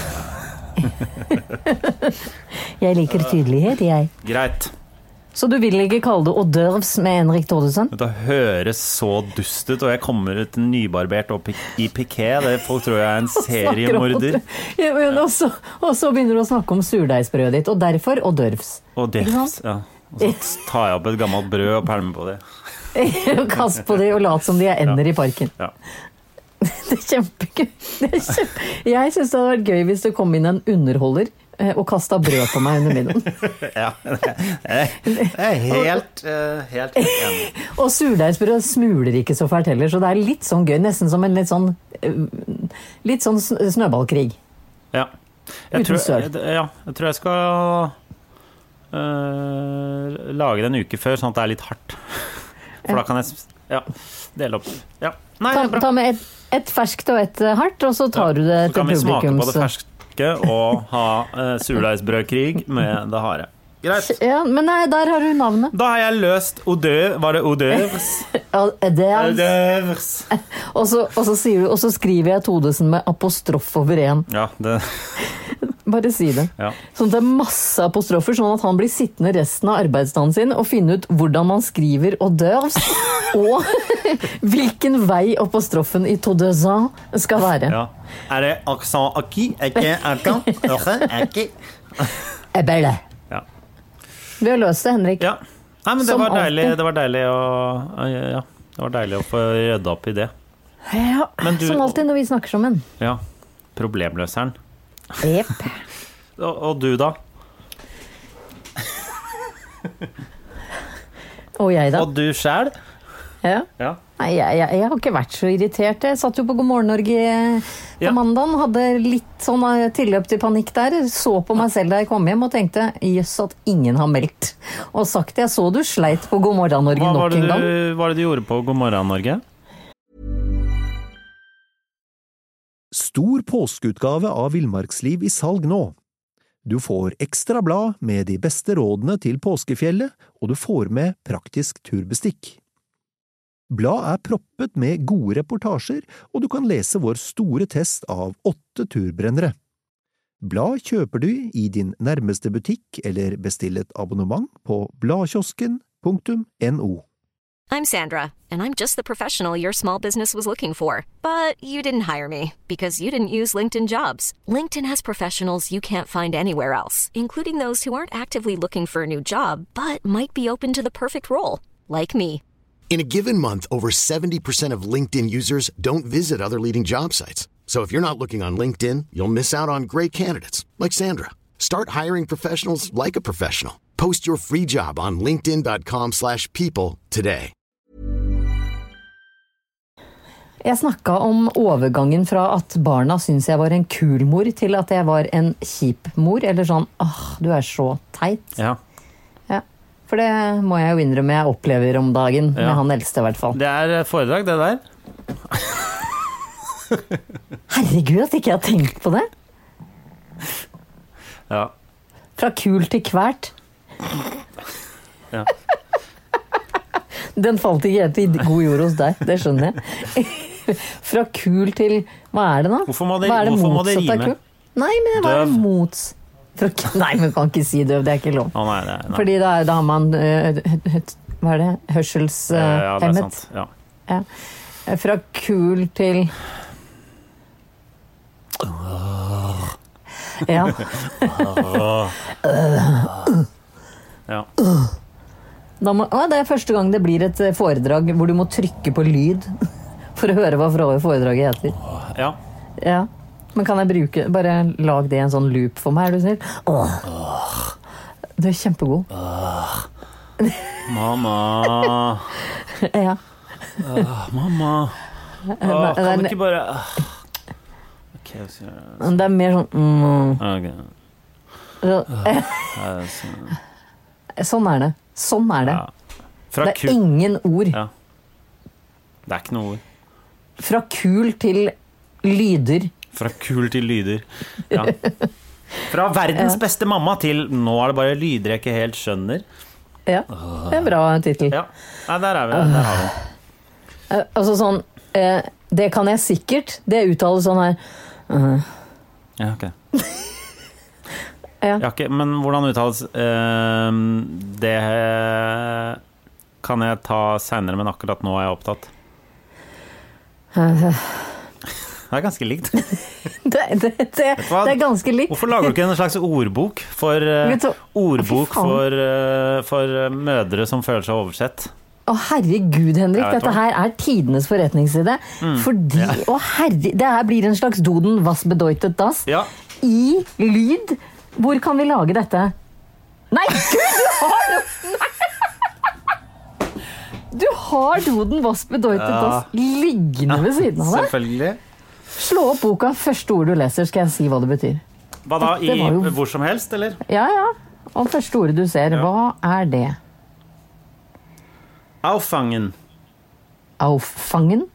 Jeg liker tydelighet, jeg. Greit. Så du vil ikke kalle det hors d'oeuvres med Henrik Thodesen? Det høres så dust ut, og jeg kommer ut nybarbert og pik i piké. Det folk tror jeg er en seriemorder. Ja, men også, og så begynner du å snakke om surdeigsbrødet ditt, og derfor hors d'oeuvres. Og det, Ikke sant? ja. Og så tar jeg opp et gammelt brød og pælmer på det. Kast på det og lat som de er ender i parken. Ja. Det er kjempegøy. Det er kjempe... Jeg synes det hadde vært gøy hvis det kom inn en underholder eh, og kastet brød på meg under middagen. Ja, jeg er helt, eh, helt enig. Og surdeigsbrød smuler ikke så fælt heller, så det er litt sånn gøy, nesten som en litt sånn eh, litt sånn sn- snøballkrig. Ja. Jeg Uten tror, søl. ja, jeg tror jeg skal øh, lage det en uke før, sånn at det er litt hardt. For da kan jeg s- ja, dele opp. Ja. Nei, Ta, det er bra. ta med et, et ferskt og et eh, hardt, og så tar du det Så til kan vi smake på det publikums... ferske og ha uh, surdeigsbrødkrig med det harde. Greit. Ja, men nei, der har du navnet. Da har jeg løst odør. Var det odørs? Ja, det er... Odørs. Og så, og så sier du, og så skriver jeg Thodesen med apostrof over en. Ja, det Bare si det. Ja. Sånn at det er masse apostrofer, sånn at han blir sittende resten av arbeidsdagen sin og finne ut hvordan man skriver hors d'oeuvres, og hvilken vei apostrofen i Thodesen skal være. Ja. Er det accent aki? Ikke accent? Aki? Ebele. Ja. Vi har løst det, Henrik. Ja. Nei, men det Som var deilig, alltid. det var deilig å ja, det var deilig å få rydda opp i det. Ja, Men du- som alltid når vi snakker sammen. Ja. Problemløseren. Jep. Og, og du da? Og jeg da? Og du selv? Ja. Ja. Nei, jeg, jeg, jeg har ikke vært så irritert. Jeg satt jo på God morgen Norge på Ja. mandagen, hadde litt sånn eh, tilløp til panikk der. Så på meg selv da jeg kom hjem og tenkte, jøss at ingen har meldt. Og sagt, jeg så du sleit på God morgen Norge Hva var nok det en gang. du, hva var det du gjorde på God morgen Norge? Stor påskeutgave av Villmarksliv i salg nå. Du får ekstra blad med de beste rådene til påskefjellet, og du får med praktisk turbestikk. Blad er proppet med gode reportasjer, og du kan lese vår store test av åtte turbrennere. Blad kjøper du i din nærmeste butikk eller bestill et abonnement på bladkiosken punktum no. I'm Sandra, and I'm just the professional your small business was looking for. But you didn't hire me because you didn't use LinkedIn Jobs. LinkedIn has professionals you can't find anywhere else, including those who aren't actively looking for a new job, but might be open to the perfect role, like me. In a given month, over seventy percent of LinkedIn users don't visit other leading job sites. So if you're not looking on LinkedIn, you'll miss out on great candidates like Sandra. Start hiring professionals like a professional. Post your free job on linkedin dot com slash people today. Jeg snakket om overgangen fra at barna syntes jeg var en kul mor, til at jeg var en kjip mor, eller sånn, åh, du er så teit. Ja. Ja, for det må jeg jo innrømme jeg opplever om dagen, med Ja. han eldste i hvert fall. Det er et foredrag, det der. Herregud, at ikke jeg har tenkt på det. Ja. Fra kul til kvært. Ja. Den falt ikke helt i god jord hos deg, det skjønner jeg. Fra kul til, hva er det da? Hvorfor må det- Hva er hvorfor må det motsatt av rime? kul? Nei, men hva er Døv. mots? Fra, nei, men kan ikke si døv, det er ikke lov. Å nei, det er nei. Fordi da, er- da har man, øh, hø- hva er det, Ja, det er hørselshemmet. sant. Ja. Ja. Fra kul til... Ja. Ja. Da må, å, det er første gang det blir et foredrag hvor du må trykke på lyd for å høre hva foredraget heter. Ja. Ja. Men kan jeg bruke, bare lag det i en sånn loop for meg, er du snill? Åh. Du er kjempegod. Mamma. Ja. Uh, mamma. Åh, kan du ikke bare... Ok, så gjør jeg... Det er mer sånn... Mm. Ok. Så, Uh, sånn er det. Sånn er det. Ja. Fra Det er kul... ingen ord. Ja. Det er ikke noe ord. Fra kul til lyder. Fra kul til lyder. Ja. Fra verdens beste mamma til nå er det bare lyder jeg ikke helt skjønner. Ja, det er en bra titel. Ja, Nei, der er vi. Der har vi. Eh, Altså sånn, eh, det kan jeg sikkert. Det uttales sånn her. Uh, Ja, ok. Ja. Ja, ok, men hvordan uttales eh, det kan jeg ta senere, men akkurat nå er jeg opptatt. uh, Det er ganske likt. det, det, det, hva? det er ganske likt. Hvorfor lager du ikke en slags ordbok for, eh, Vet du- ordbok Fy faen. for, eh, for eh, mødre som føler seg oversett? Å herregud, Henrik, Jeg vet dette hva. her er tidenes forretningside. Fordi, å herre, det her blir en slags doden was bedeutet das. Ja, I lyd. Hvor kan vi lage dette? Nei, gud, du har det! Nei. Du har doden was bedeutet das liggende ved siden av deg. selvfølgelig. Slå opp boka, første ord du leser, skal jeg si hva det betyr. Hva da, i Dette var jo- hvor som helst, eller? Ja, ja. Og første ordet du ser, hva er det? Auffangen. Auffangen?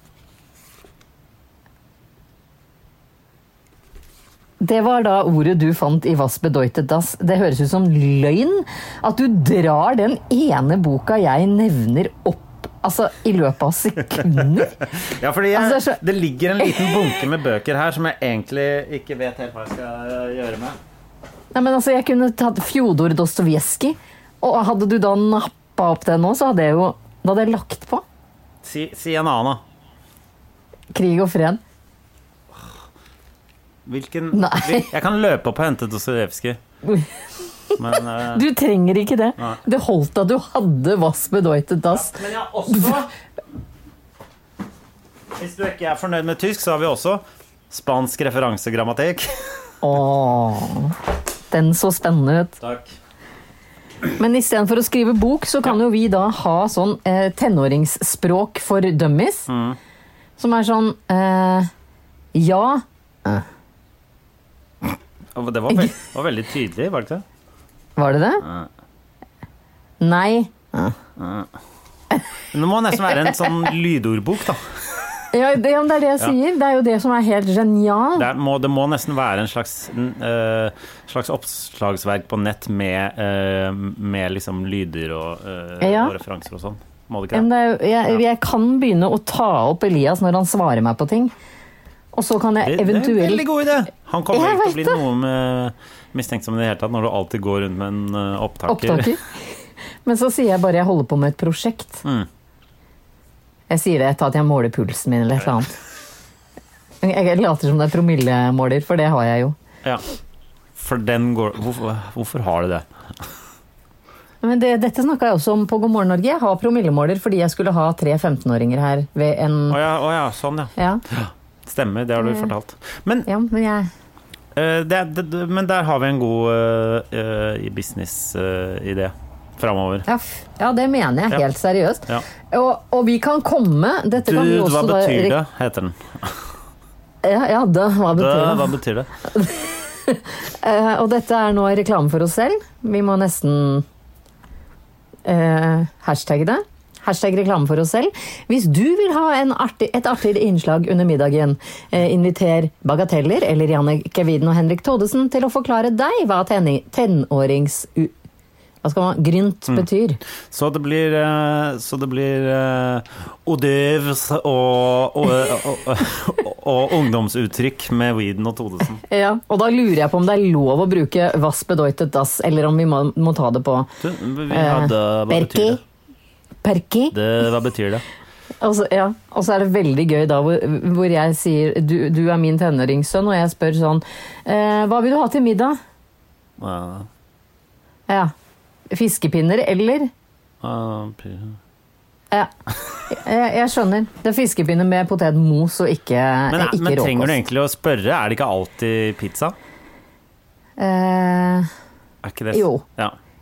Det var da ordet du fant i Was bedeutet das. Det høres ut som løgn at du drar den ene boka jeg nevner opp, altså i løpet av sekunder. Ja, fordi jeg, Altså, det er så- det ligger en liten bunke med bøker her som jeg egentlig ikke vet helt hva jeg skal gjøre med. Nei, men altså, jeg kunne tatt Fjodor Dostojevskij, og hadde du da nappa opp det nå, så hadde jeg jo da hadde jeg lagt på Si, si en annen, da. Krig og fred. Hvilken Nei. hvil- Jeg kan løpe opp og hente Dostojevskij, men eh, Du trenger ikke det. Nei. Det holdt at du hadde Was bedeutet das. Men jeg har også Hvis du ikke er fornøyd med tysk, så har vi også spansk referansegrammatikk. Åh, den så spennende ut. Takk. Men i stedet for å skrive bok, så kan jo vi da ha sånn eh, tenåringsspråk for dummies. Som er sånn eh, ja. Og det var, veld, var veldig tydelig, var det ikke det? Var det det? Nei. Men det må nesten være en sånn lydordbok, da. Ja, det, ja, det er det jeg Ja. sier. Det er jo det som er helt genialt. Det, er, må, det må nesten være en slags, eh, slags oppslagsverk på nett med, eh, med liksom lyder og, eh, Ja. og referanser og sånn. Må det ikke Men det? det er, jo- jeg, jeg kan begynne å ta opp Elias når han svarer meg på ting. Og så kan jeg Det, det er en eventuelt veldig god idé! Han kommer Jeg ikke til å bli vet det. noe med mistenksom i det hele tatt når du alltid går rundt med en eh, opptaker. opptaker. Men så sier jeg bare jeg holder på med et prosjekt. Mm. Jeg sier det etter at jeg måler pulsen min eller et eller annet. Jeg later som det er promillemåler, for det har jeg jo. Ja. For den går Hvorfor, hvorfor har du det? Men det, dette snakka jeg også om på God morgen Norge. Jeg har promillemåler fordi jeg skulle ha tre femtenåringer her ved en Å ja, å ja, sånn, ja. Ja, Stemmer, det har du fortalt. Men, ja men jeg eh, det, det, det- men der har vi en god uh, business-idé framover. ja, f- ja, det mener jeg Ja. helt seriøst. Ja. Og, og vi kan komme Dette kan vi Dude, også hva da betyr det, heter den. Ja, ja det, hva Det, betyr det? hva betyr det? Eh, og dette er nå reklame for oss selv. Vi må nesten eh, hashtagge det. Hashtag reklame for oss selv. Hvis du vil ha en artig, et artig innslag under middagen, eh, inviter Bagateller eller Jannicke Widen og Henrik Thodesen til å forklare deg hva tenning, tenårings... U, hva skal man, grynt betyr. Så det blir, eh, så det blir uh, odøvs og, og, og, og, og ungdomsuttrykk med Weeden og Thodesen. Ja, og da lurer jeg på om det er lov å bruke was bedeutet das, eller om vi må, må ta det på Du, vi hadde, hva betyr Perki. det? Perki. det? Hva betyr det? Og så, ja, og så er det veldig gøy da hvor, hvor jeg sier du, du er min tenåringssønn, og jeg spør sånn eh, hva vil du ha til middag? Ja, Ja, fiskepinner eller? ah, py- Ja, jeg, jeg skjønner. Det er fiskepinner med potetmos og ikke, men, ikke men trenger du råkost. egentlig å spørre? Er det ikke alltid pizza? Eh, Er ikke det? Jo. Ja.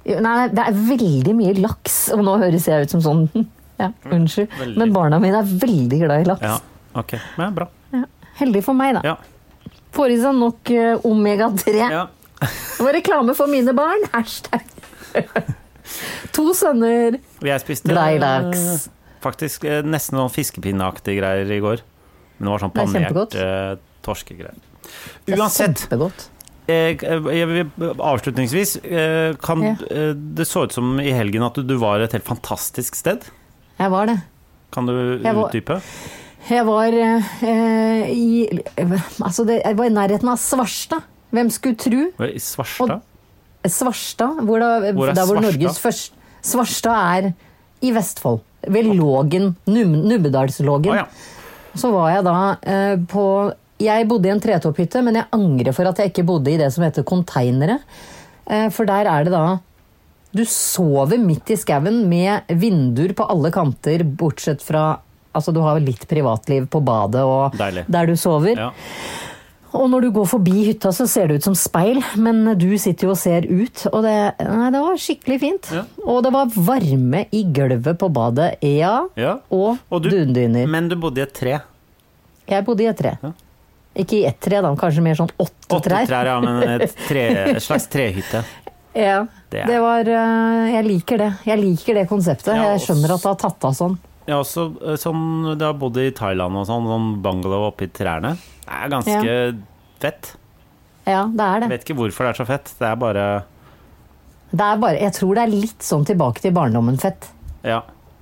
Nei, det er veldig mye laks, og nå høres jeg ut som sånn, ja, unnskyld. Veldig. Men barna mine er veldig glad i laks. Ja, ok. Ja, bra. Ja. Heldig for meg, da. Ja. Får i seg nok uh, omega tre. Ja. Det var reklame for mine barn. Hashtag. To sønner. Jeg spiste Glad i laks. faktisk eh, nesten noen fiskepinneaktige greier i går. Men det var sånn Det er panert kjempegodt. eh, torskegreier. Det er Uansett, kjempegodt. jeg, jeg vil avslutningsvis eh, kan, Ja. eh, det så ut som i helgen at du, du var et helt fantastisk sted. Jeg var det. Kan du Jeg var- utdype? Jeg var eh, i Altså, det, jeg var i nærheten av Svarstad. Hvem skulle tro? I Svarstad? Svarstad, hvor, da, Hvor er der hvor Svarstad? Norges første Svarstad er i Vestfold. Ved Lågen. Num, Nubbedalslågen. Å ja. Så var jeg da eh, på Jeg bodde i en tretopphytte, men jeg angrer for at jeg ikke bodde i det som heter konteinere. Eh, for der er det da Du sover midt i skauen med vinduer på alle kanter, bortsett fra Altså, du har litt privatliv på badet og Deilig. der du sover. Ja. Og når du går forbi hytta, så ser det ut som speil, men du sitter jo og ser ut, og det, nei, det var skikkelig fint. Ja. Og det var varme i gulvet på badet, ja, Ja. og, Og du- dundyner. Men du bodde i et tre. Jeg bodde i et tre. Ja. Ikke i ett tre, da, kanskje mer sånn åtte, Åtte trær. trær, ja, men et, tre, et slags trehytte. Ja, Det det, er- var eh, Jeg liker det. Jeg liker det konseptet. Ja, Jeg skjønner at det har tatt av sånn. Ja, også eh, sånn du har bodd i Thailand og sånn, sånn bungalow oppi trærne. Det er ganske fett. Ja, det er det. Jeg vet ikke hvorfor det er så fett. Det er bare Det er bare, jeg tror det er litt sånn tilbake til barndommen fett. Ja.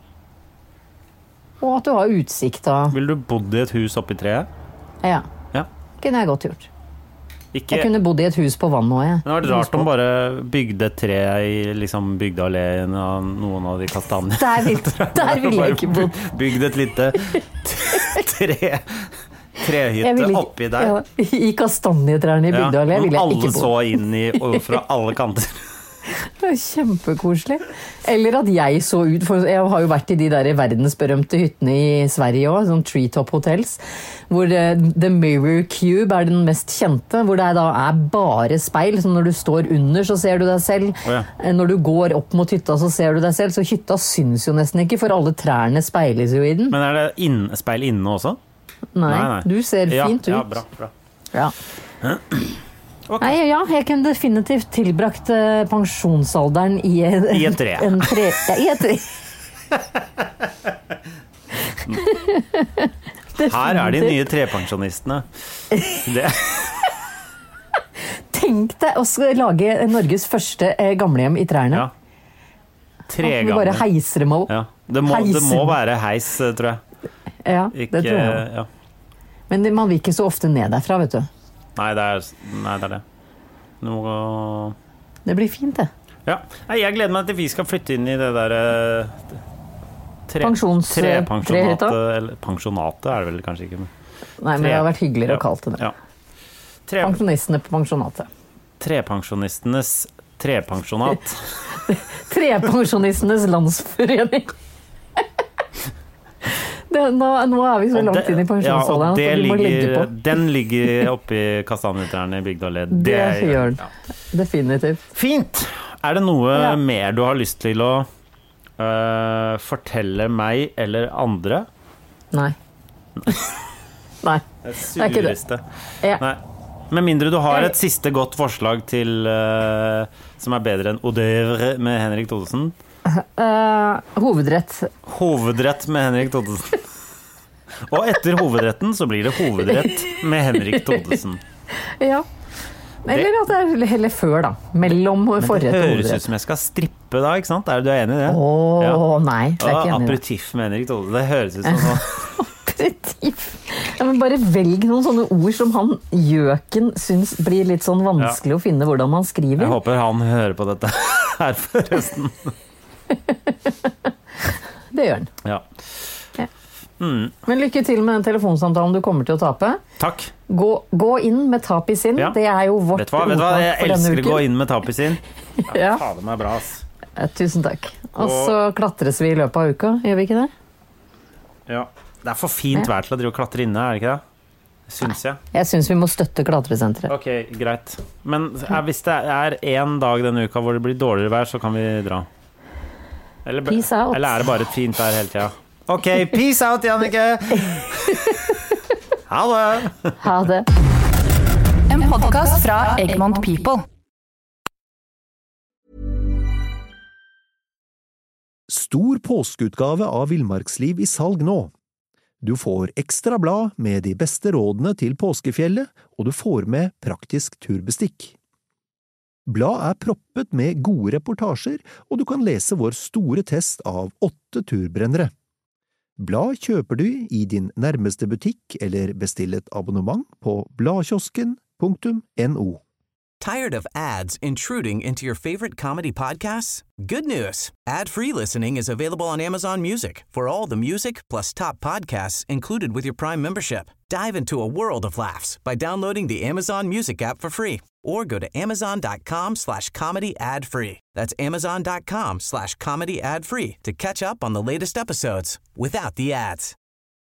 Og at du har utsikt og Ville du bodd i et hus oppi treet? Ja, Ja. kunne jeg godt gjort. Ikke Jeg kunne bodd i et hus på vannet òg, jeg. Det hadde vært rart om bare bygde et tre i liksom Bygdealleen av noen av de kastanjene. Der vil, der vil jeg ikke bo. Bygd et lite tre, Jeg trehytte vil ikke- oppi der. Ja, I kastanjetrærne i Ja, Bygdøy vil jeg alle ikke bo. så inn i og fra alle kanter. Det er kjempekoselig. Eller at jeg så ut, for jeg har jo vært i de der verdensberømte hyttene i Sverige òg, sånn treetop hotels, hvor eh, The Mirror Cube er den mest kjente, hvor det da er bare speil, så når du står under så ser du deg selv, Å ja. Eh, når du går opp mot hytta så ser du deg selv, så hytta syns jo nesten ikke, for alle trærne speiles jo i den. Men er det inn, speil inne også? Nei, Nei, nei. du ser Ja, fint ut. ja, bra, bra. Ja. Ok. Nei, ja, jeg kunne definitivt tilbrakt eh, pensjonsalderen i, en, I et tre. En tre ja, i et tre. Her er de nye trepensjonistene. Det, Tenk deg å skal lage Norges første eh, gamlehjem i trærne. ja. Tre Vi bare gamle. heiser dem opp. Ja. Det, må, det heiser må dem. være heis, tror jeg. Ja, Ikke, det tror jeg. ja. Men det- man vil ikke så ofte ned derfra, vet du. Nei, det er, nei, det er det. Du må gå Det blir fint, det. Ja. Nei, jeg gleder meg til vi skal flytte inn i det der eh, tre, Pensjons- trepensjonatet. trehytta? Eller pensjonatet er det vel kanskje ikke. Men Nei, men det har vært hyggeligere Ja. å kalle det det. Ja. Tre, Pensjonistene på pensjonatet. trepensjonistenes trepensjonat. Trepensjonistenes landsforening. Det, nå, nå er vi så Og langt det- inn i ja, og pensjonsalderen det at vi må legge ligger, på. den ligger oppi kastanjetrærne i Bygdøy. Det gjør den. Ja. Definitivt. Fint! Er det noe Ja. mer du har lyst til å øh, fortelle meg eller andre? Nei. Nei. Det er ikke det. sureste. Ja. Nei. Med mindre du har Jeg- et siste godt forslag til øh, som er bedre enn Odøvre med Henrik Thodesen. Eh, hovedrett. Hovedrett med Henrik Thodesen. Og etter hovedretten så blir det hovedrett med Henrik Thodesen. Ja. Eller at det er heller før, da. Mellom Men det forrett og høres ut hovedrett. som jeg skal strippe da, ikke sant? Er du enig i det? Å Ja. nei, det er Ja, ikke enig i det. aperitiff med Henrik Thodesen. Det høres ut som sånn. Aperitiff. Ja, men bare velg noen sånne ord som han gjøken syns blir litt sånn vanskelig å finne hvordan man skriver. Jeg håper han hører på dette her forresten. Det gjør han. Ja. Men lykke til med den telefonsamtalen du kommer til å tape. Takk. Gå, gå inn med tap i sinn. Ja. Det er jo vårt Vet du hva? Vet du hva? ordtak Jeg for denne elsker å gå uken. inn med tap i sin. Ja. Fader meg bra, ass. Eh, Tusen takk. Og så klatres vi i løpet av uka, gjør vi ikke det? Ja. Det er for fint Ja. vær til å drive og klatre inne, er det ikke det? Syns jeg. Jeg syns vi må støtte klatresenteret. Ok, greit. Men hvis det er en dag denne uka hvor det blir dårligere vær, så kan vi dra. Eller, peace out. Eller er det bare et fint vær hele tida? Ok, peace out, Jannicke! Ha det! Ha det. En podcast fra Egmont People. Stor påskeutgave av Villmarksliv i salg nå. Du får ekstra blad med de beste rådene til påskefjellet, og du får med praktisk turbestikk. Blad er proppet med gode reportasjer, og du kan lese vår store test av åtte turbrennere. Blad kjøper du i din nærmeste butikk eller bestill et abonnement på bladkiosken punktum no. Tired of ads intruding into your favorite comedy podcasts? Good news! Ad-free listening is available on Amazon Music for all the music plus top podcasts included with your Prime membership. Dive into a world of laughs by downloading the Amazon Music app for free or go to amazon.com slash comedy ad-free. That's amazon.com slash comedy ad-free to catch up on the latest episodes without the ads.